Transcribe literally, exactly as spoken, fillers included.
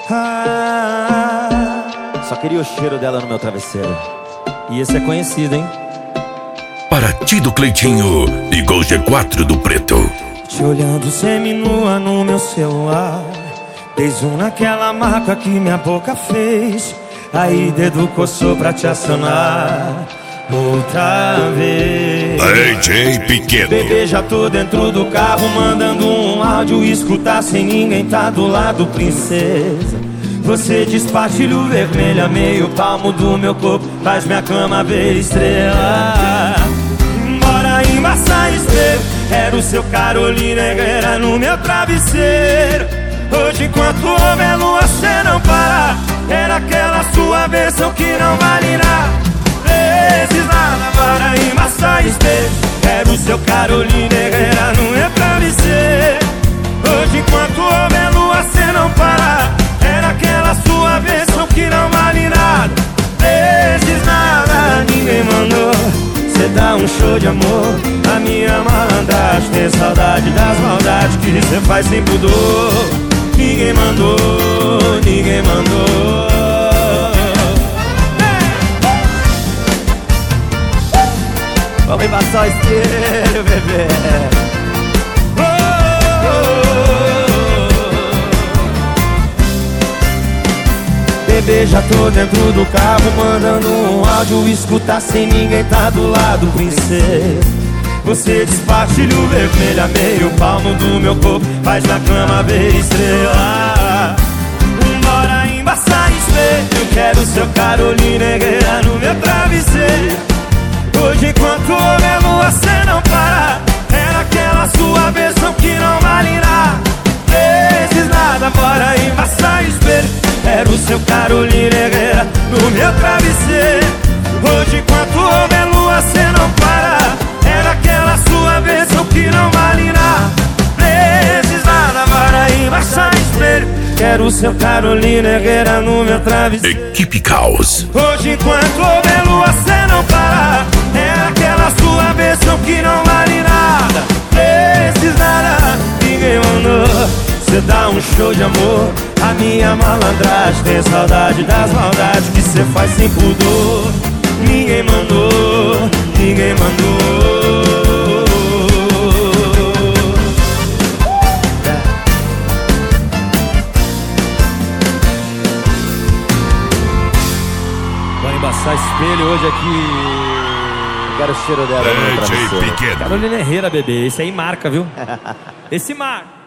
Ah, só queria o cheiro dela no meu travesseiro. E esse é conhecido, hein? Paraty do Cleitinho e Gol G quatro do Preto. Te olhando seminua no meu celular, dei zoom naquela marca que minha boca fez. Aí dedo coçou pra te acionar outra vez. A J Pequeno. Bebê, já tô dentro do carro mandando um áudio, escutar sem ninguém tá do lado, princesa. Você despartilho vermelha, meio palmo do meu corpo, faz minha cama ver estrela. Bora embaçar espelho, era o seu Carolina Herrera no meu travesseiro. Hoje enquanto houver lua cê não para, era aquela sua versão que não vale nada. Vezes nada, bora embaçar espelho, era o seu Carolina Herrera no meu travesseiro. Hoje enquanto houver lua cê não para, era aquela sua versão que não vale nada. Vezes nada, ninguém mandou cê dá um show de amor, a minha malandragem. Tem saudade das maldades que cê faz sem pudor. Ninguém mandou, ninguém mandou. Vamos embaçar o espelho, bebê. Bebê, já tô dentro do carro mandando um áudio, escutar sem ninguém tá do lado, princesa. Você despartilha o vermelho, meio palmo do meu corpo, faz na cama ver estrela. Bora embaçar espelho, quero seu Carolina Herrera no meu travesseiro. Hoje enquanto houver lua cê não para, era aquela sua versão que não vale nada. Vezes nada, bora embaçar espelho, era o seu Carolina Herrera no meu travesseiro. Hoje enquanto houver lua cê não para, era aquela sua versão que não vale nada. Vezes nada, bora embaixar espelho, quero o seu Carolina Herrera no meu travesseiro. Equipe Caos. Hoje enquanto houver lua cê não para, era aquela sua versão que não vale nada. Vezes nada, ninguém mandou cê dá um show de amor, a minha malandragem. Tem saudade das maldades que cê faz sem pudor. Ninguém mandou, ninguém mandou. Vou embaçar espelho hoje aqui. Quero o cheiro dela. A J Pequeno. Carolina Herrera, bebê. Esse aí marca, viu? Esse marca.